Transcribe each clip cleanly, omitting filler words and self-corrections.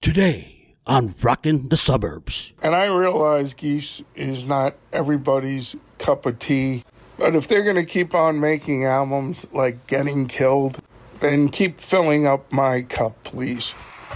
Today on Rockin' the Suburbs. And I realize Geese is not everybody's cup of tea, but if they're going to keep on making albums like Getting Killed, then keep filling up my cup, please.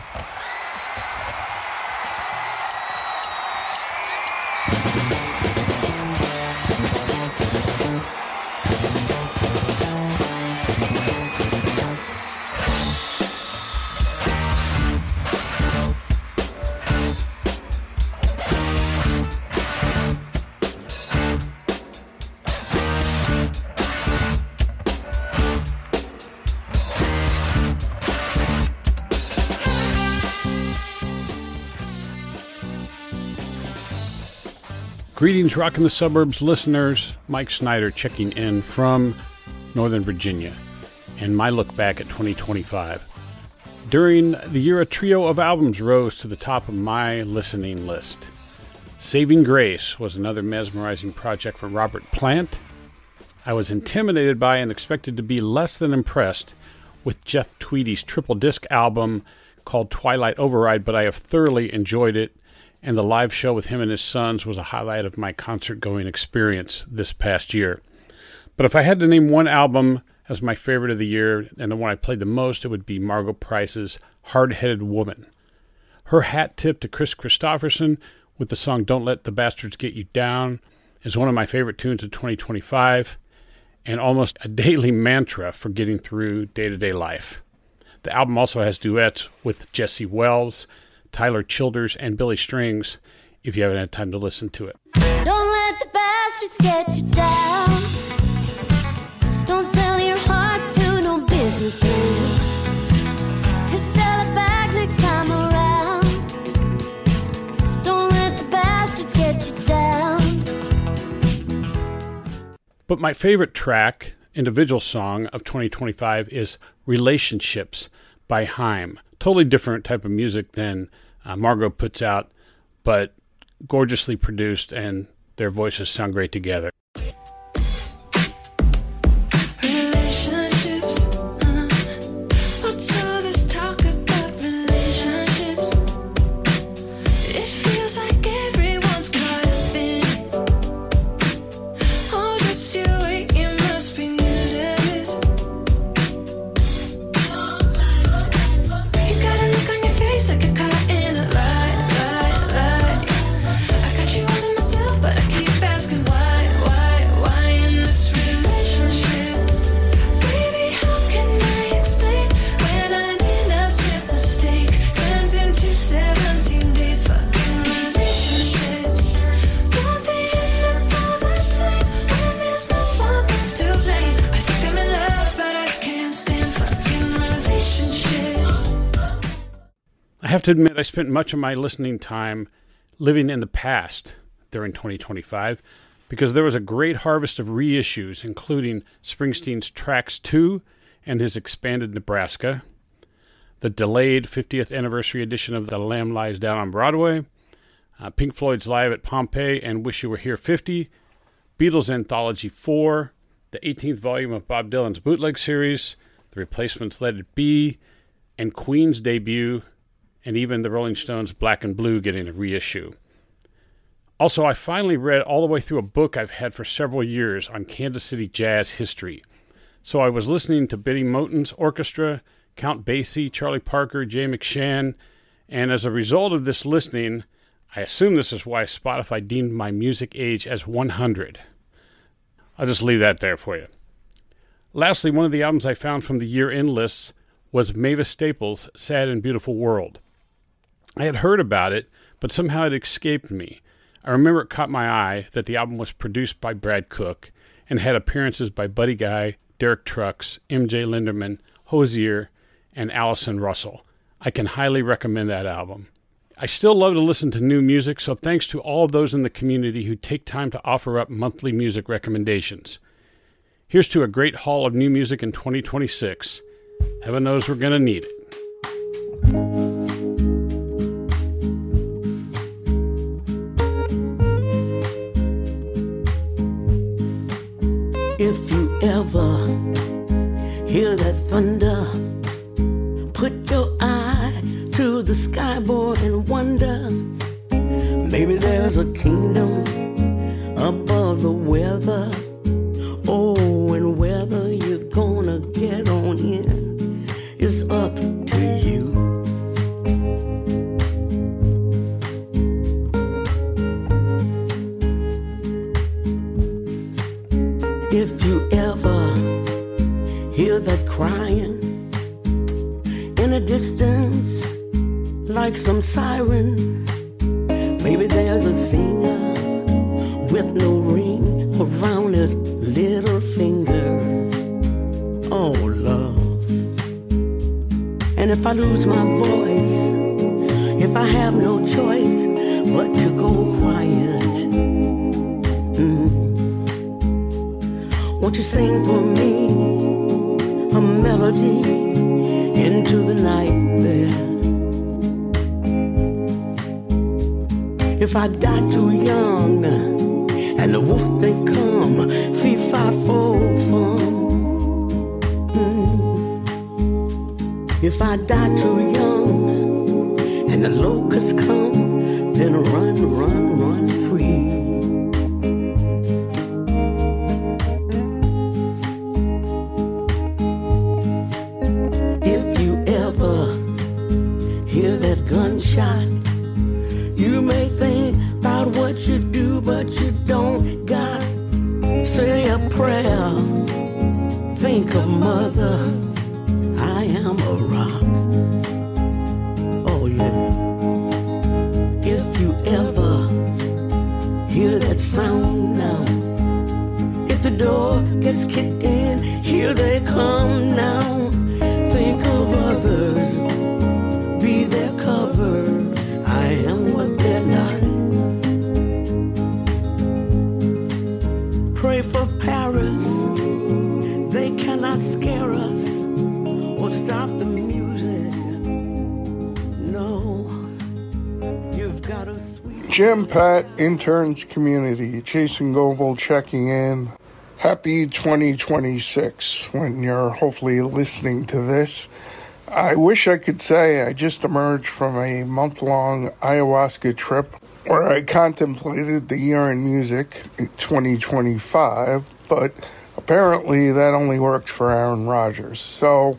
Greetings, Rockin' the Suburbs listeners. Mike Snyder checking in from Northern Virginia and my look back at 2025. During the year, a trio of albums rose to the top of my listening list. Saving Grace was another mesmerizing project from Robert Plant. I was intimidated by and expected to be less than impressed with Jeff Tweedy's triple disc album called Twilight Override, but I have thoroughly enjoyed it. And the live show with him and his sons was a highlight of my concert-going experience this past year. But if I had to name one album as my favorite of the year, and the one I played the most, it would be Margo Price's Hard-Headed Woman. Her hat tip to Chris Christopherson with the song Don't Let the Bastards Get You Down is one of my favorite tunes of 2025, and almost a daily mantra for getting through day-to-day life. The album also has duets with Jesse Wells, Tyler Childers, and Billy Strings, if you haven't had time to listen to it. Don't let the bastards get you down. Don't sell your heart to no businessman. Just sell it back next time around. Don't let the bastards get you down. But my favorite track, individual song of 2025 is Relationships by Haim. Totally different type of music than Margo puts out, but gorgeously produced, and their voices sound great together. Relationships, what's all this talk about relationships? It feels like everyone's caught up in it. Oh, just you wait, you must be new to this. You got a look on your face like you're caught in a lie. I got you all to myself, but I keep asking why in this relationship? Baby, how can I explain when an innocent mistake turns into 17 days fucking relationships? Don't they end up all the same when there's no one left to blame? I think I'm in love, but I can't stand fucking relationships. I have to admit, I spent much of my listening time living in the past during 2025 because there was a great harvest of reissues, including Springsteen's Tracks 2 and his expanded Nebraska, the delayed 50th anniversary edition of The Lamb Lies Down on Broadway, Pink Floyd's Live at Pompeii and Wish You Were Here 50, Beatles Anthology 4, the 18th volume of Bob Dylan's Bootleg series, The Replacements' Let It Be, and Queen's debut, and even the Rolling Stones' Black and Blue getting a reissue. Also, I finally read all the way through a book I've had for several years on Kansas City jazz history. So I was listening to Benny Moten's orchestra, Count Basie, Charlie Parker, Jay McShann, and as a result of this listening, I assume this is why Spotify deemed my music age as 100. I'll just leave that there for you. Lastly, one of the albums I found from the year-end lists was Mavis Staples' Sad and Beautiful World. I had heard about it, but somehow it escaped me. I remember it caught my eye that the album was produced by Brad Cook and had appearances by Buddy Guy, Derek Trucks, MJ Linderman, Hozier, and Allison Russell. I can highly recommend that album. I still love to listen to new music, so thanks to all of those in the community who take time to offer up monthly music recommendations. Here's to a great haul of new music in 2026. Heaven knows we're going to need it. If you ever hear that thunder, put your eye to the sky, boy. explore and wonder. Maybe there's a kingdom above the weather. Oh, and whether you're gonna get on in is up to you. If you ever hear that crying in a distance, like some siren, maybe there's a singer with no ring around his little finger. Oh, love. And if I lose my voice, if I have no choice but to go quiet, won't you sing for me a melody into the night there? If I die too young and the wolf they come, fee fi fo fum. If I die too young and the locusts come, then run, run, run free. If you ever hear that gunshot, you may think about what you do, but you don't got. Say a prayer, think of mother, I am a rock. Oh yeah. If you ever hear that sound now, if the door gets kicked in, here they come now. Think of others, be their cover, I am what they're not. Pray for Paris, they cannot scare us or stop the music. No, you've got a sweet... Jim Pat, Interns Community, Jason Goebel checking in. Happy 2026 when you're hopefully listening to this. I wish I could say I just emerged from a month-long ayahuasca trip where I contemplated the year in music, 2025, but apparently that only works for Aaron Rodgers. So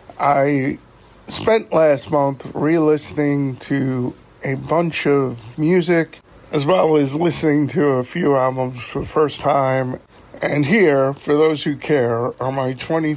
I spent last month re-listening to a bunch of music, as well as listening to a few albums for the first time. And here, for those who care, are my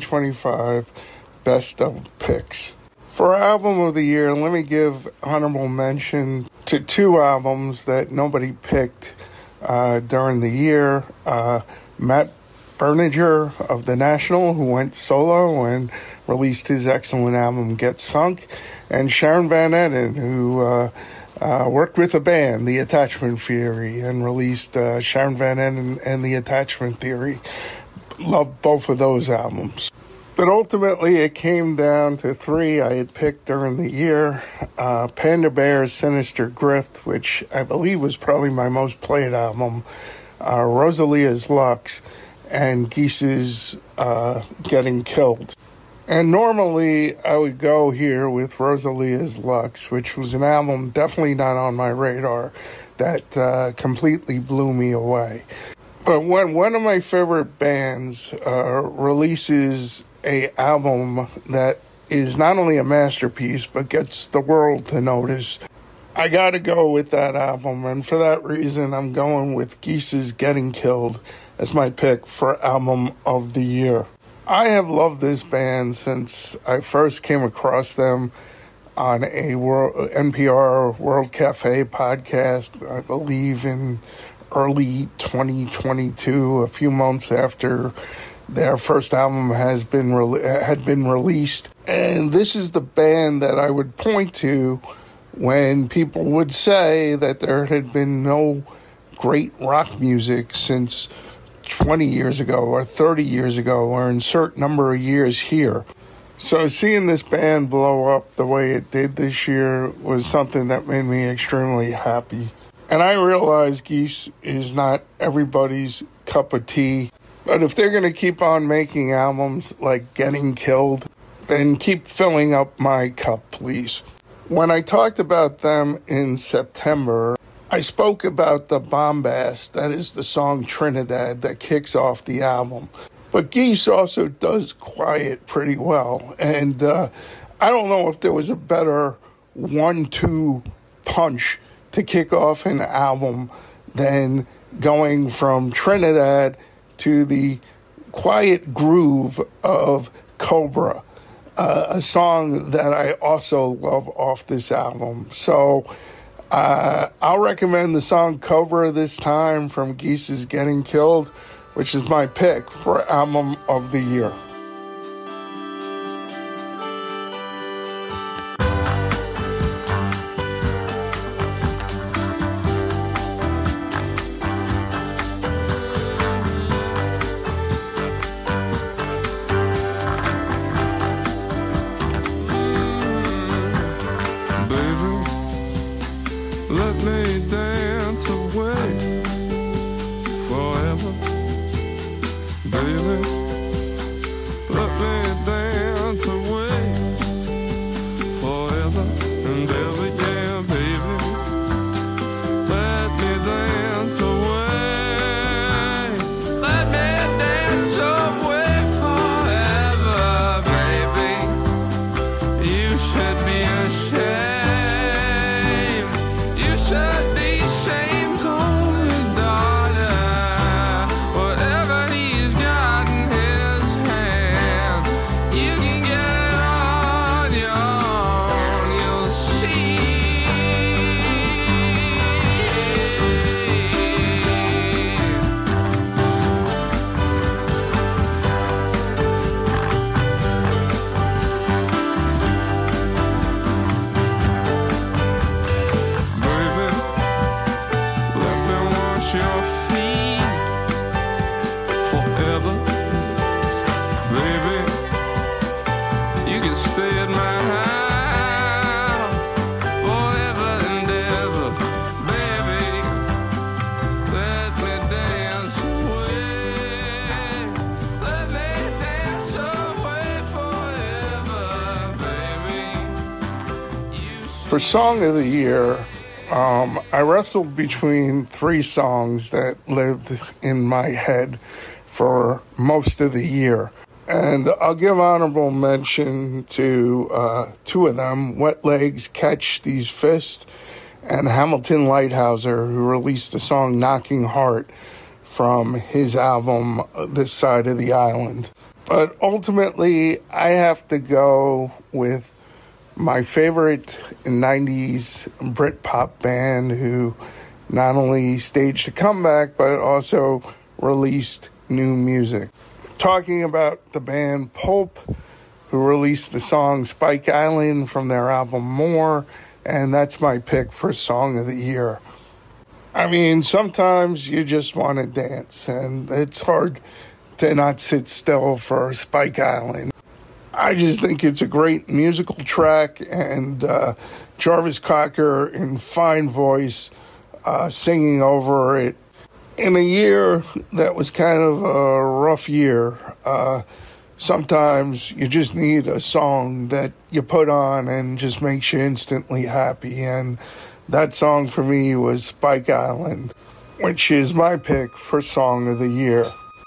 2025 best of picks. For Album of the Year, let me give honorable mention to two albums that nobody picked during the year. Matt Berninger of The National, who went solo and released his excellent album Get Sunk, and Sharon Van Etten, who worked with a band, The Attachment Theory, and released Sharon Van Etten and The Attachment Theory. Love both of those albums. But ultimately, it came down to three I had picked during the year. Panda Bear's Sinister Grift, which I believe was probably my most played album. Rosalia's Lux, and Geese's Getting Killed. And normally, I would go here with Rosalia's Lux, which was an album definitely not on my radar that completely blew me away. But when one of my favorite bands releases a album that is not only a masterpiece, but gets the world to notice, I gotta go with that album. And for that reason, I'm going with Geese's Getting Killed as my pick for Album of the Year. I have loved this band since I first came across them on a NPR World Cafe podcast, I believe in early 2022, a few months after their first album had been released. And this is the band that I would point to when people would say that there had been no great rock music since 20 years ago or 30 years ago or insert number of years here. So seeing this band blow up the way it did this year was something that made me extremely happy. And I realize Geese is not everybody's cup of tea, but if they're going to keep on making albums like Getting Killed, then keep filling up my cup, please. When I talked about them in September, I spoke about the bombast, that is the song Trinidad, that kicks off the album. But Geese also does quiet pretty well. And I don't know if there was a better 1-2 punch to kick off an album than going from Trinidad to the quiet groove of Cobra, a song that I also love off this album. So I'll recommend the song Cobra this time from Geese's Getting Killed, which is my pick for Album of the Year. Let me dance away forever, baby. Let me dance away forever and ever, yeah, baby. Let me dance away. Let me dance away forever, baby. You should be ashamed. You should be shame's only daughter. Whatever he's got in his hand, you can get it on your own. You'll see. Baby, let me wash your feet forever. Baby, you can stay at my house forever and ever. Baby, let me dance away. Let me dance away forever, baby. For Song of the Year, I wrestled between 3 songs that lived in my head for most of the year. And I'll give honorable mention to 2 of them, Wet Legs, Catch These Fists, and Hamilton Lighthouser, who released the song Knocking Heart from his album This Side of the Island. But ultimately, I have to go with my favorite 90s Britpop band who not only staged a comeback, but also released new music. Talking about the band Pulp, who released the song Spike Island from their album More, and that's my pick for Song of the Year. I mean, sometimes you just want to dance, and it's hard to not sit still for Spike Island. I just think it's a great musical track, and Jarvis Cocker in fine voice singing over it. In a year that was kind of a rough year, sometimes you just need a song that you put on and just makes you instantly happy, and that song for me was Spike Island, which is my pick for Song of the Year.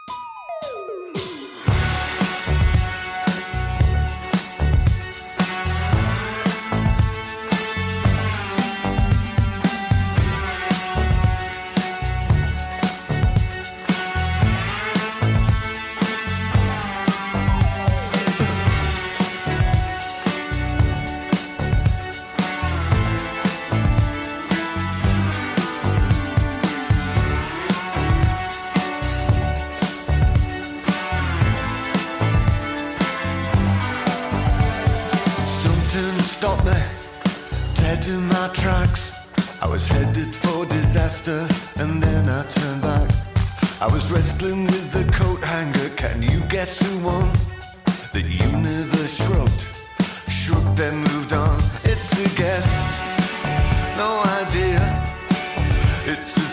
Something stopped me dead in my tracks. I was headed for disaster and then I turned back. I was wrestling with the coat hanger. Can you guess who won? The universe shrugged, shrugged then moved on. It's a guess, no idea. It's a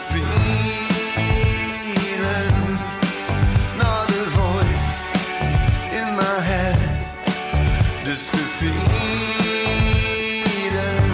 feeling, not a voice in my head. Just a feeling.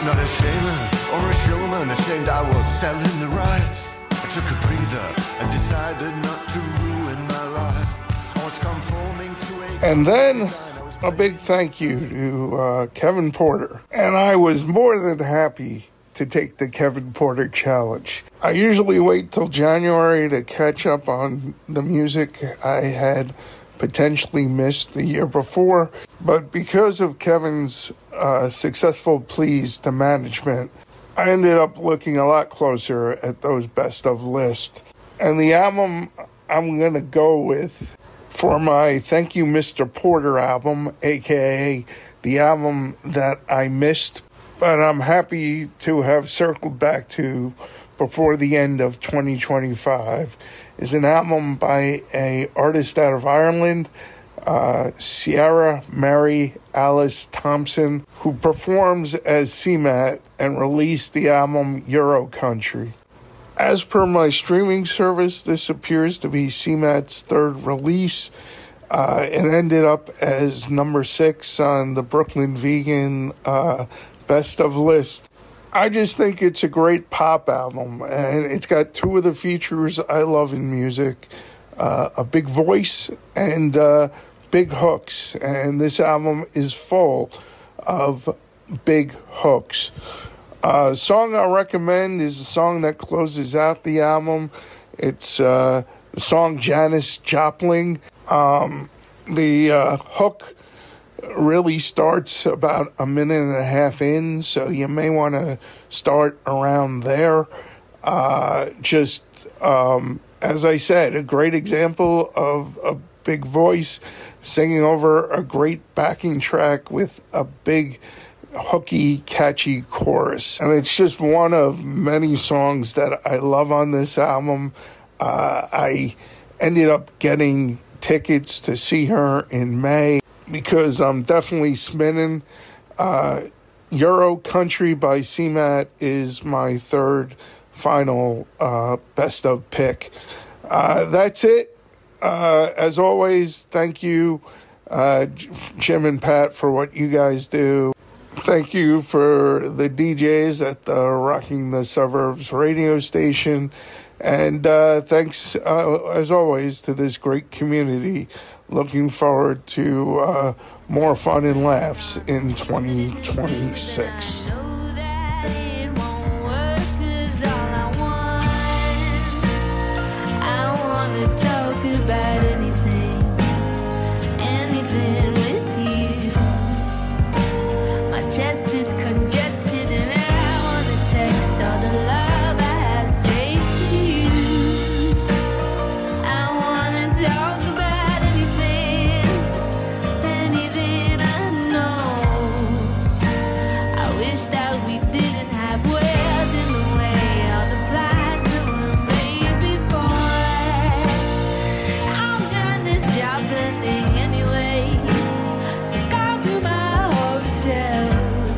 Not a sailor or a showman, ashamed I was selling the rights. I took a breather and decided not to ruin my life. I was conforming to a... And then a big thank you to Kevin Porter. And I was more than happy to take the Kevin Porter challenge. I usually wait till January to catch up on the music I had potentially missed the year before, but because of Kevin's successful pleas to management, I ended up looking a lot closer at those best of lists. And the album I'm going to go with for my Thank You Mr. Porter album, aka the album that I missed, but I'm happy to have circled back to before the end of 2025, is an album by an artist out of Ireland, Ciara Mary Alice Thompson, who performs as CMAT and released the album Euro Country. As per my streaming service, this appears to be CMAT's third release. It ended up as number 6 on the Brooklyn Vegan Best of list. I just think it's a great pop album, and it's got two of the features I love in music, a big voice and big hooks, and this album is full of big hooks. Song I'll recommend is a song that closes out the album. It's the song Janis Joplin. The hook really starts about a minute and a half in, so you may want to start around there. As I said, a great example of a big voice singing over a great backing track with a big, hooky, catchy chorus. And it's just one of many songs that I love on this album. I ended up getting tickets to see her in May because I'm definitely spinning. Euro Country by CMAT is my third final best of pick. That's it. As always, thank you, Jim and Pat, for what you guys do. Thank you for the DJs at the Rocking the Suburbs radio station. And thanks, as always, to this great community. Looking forward to more fun and laughs in 2026. About anything with you. My chest is congested and I wanna text all the love I have straight to you. I wanna talk about anything I know. I wish that we didn't have words in the way all the plans that were made before. Anyway, so come to my hotel.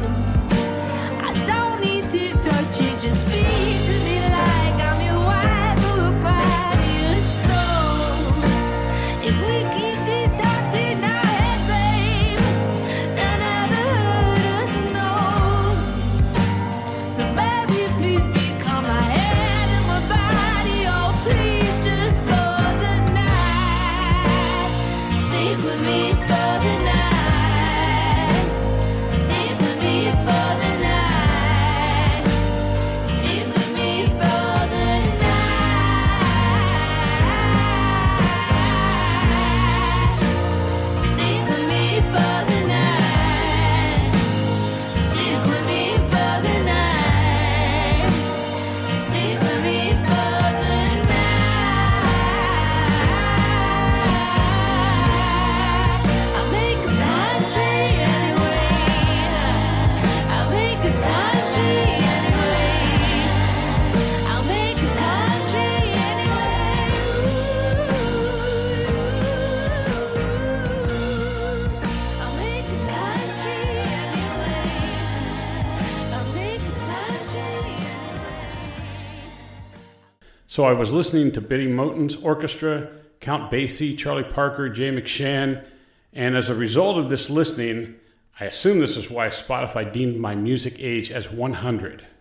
I don't need to touch you, just speak to me like I'm your wife or a part of your soul. If we keep these thoughts in our head, babe, then never hurt us, no. So baby, please become my head and my body. Oh, please just for the night. Stick with me for the night. Stick with me for the night. Stick with me for the night. Stick with me for the night. Stick with me for the night. Stick with me for the night. I'll make this country anyway. I'll make this country anyway. I'll make this country anyway. I'll make this country anyway. I'll make this country anyway. So I was listening to Biddy Moten's orchestra, Count Basie, Charlie Parker, Jay McShann, and as a result of this listening, I assume this is why Spotify deemed my music age as 100.